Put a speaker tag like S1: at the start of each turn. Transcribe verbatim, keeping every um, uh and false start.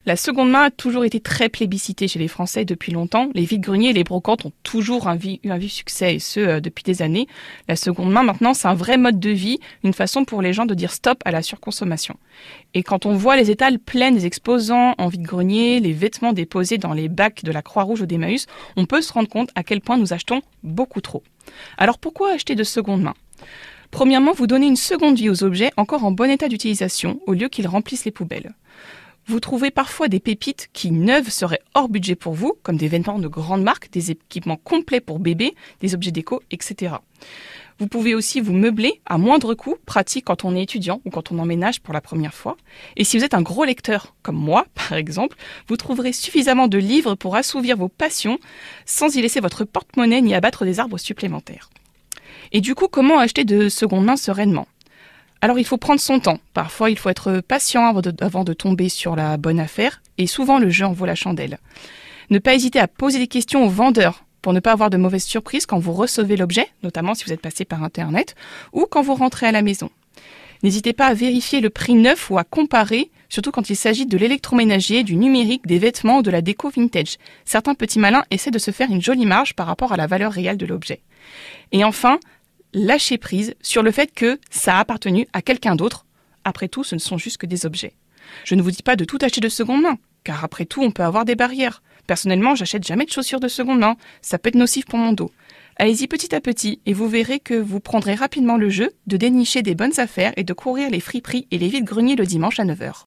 S1: La seconde main a toujours été très plébiscitée chez les Français depuis longtemps. Les vide-greniers et les brocantes ont toujours un vi- eu un vif succès, et ce, euh, depuis des années. La seconde main, maintenant, c'est un vrai mode de vie, une façon pour les gens de dire stop à la surconsommation. Et quand on voit les étals pleins des exposants en vide-grenier, les vêtements déposés dans les bacs de la Croix-Rouge ou d'Emmaüs, on peut se rendre compte à quel point nous achetons beaucoup trop. Alors pourquoi acheter de seconde main ? Premièrement, vous donnez une seconde vie aux objets encore en bon état d'utilisation, au lieu qu'ils remplissent les poubelles. Vous trouvez parfois des pépites qui, neuves, seraient hors budget pour vous, comme des vêtements de grandes marques, des équipements complets pour bébés, des objets déco, et cetera. Vous pouvez aussi vous meubler à moindre coût, pratique quand on est étudiant ou quand on emménage pour la première fois. Et si vous êtes un gros lecteur, comme moi par exemple, vous trouverez suffisamment de livres pour assouvir vos passions sans y laisser votre porte-monnaie ni abattre des arbres supplémentaires. Et du coup, comment acheter de seconde main sereinement ? Alors il faut prendre son temps. Parfois, il faut être patient avant de, avant de tomber sur la bonne affaire, et souvent le jeu en vaut la chandelle. Ne pas hésiter à poser des questions aux vendeurs pour ne pas avoir de mauvaises surprises quand vous recevez l'objet, notamment si vous êtes passé par Internet, ou quand vous rentrez à la maison. N'hésitez pas à vérifier le prix neuf ou à comparer, surtout quand il s'agit de l'électroménager, du numérique, des vêtements ou de la déco vintage. Certains petits malins essaient de se faire une jolie marge par rapport à la valeur réelle de l'objet. Et enfin, lâchez prise sur le fait que ça a appartenu à quelqu'un d'autre. Après tout, ce ne sont juste que des objets. Je ne vous dis pas de tout acheter de seconde main, car après tout, on peut avoir des barrières. Personnellement, j'achète jamais de chaussures de seconde main. Ça peut être nocif pour mon dos. Allez-y petit à petit et vous verrez que vous prendrez rapidement le jeu de dénicher des bonnes affaires et de courir les friperies et les vide-greniers le dimanche à neuf heures.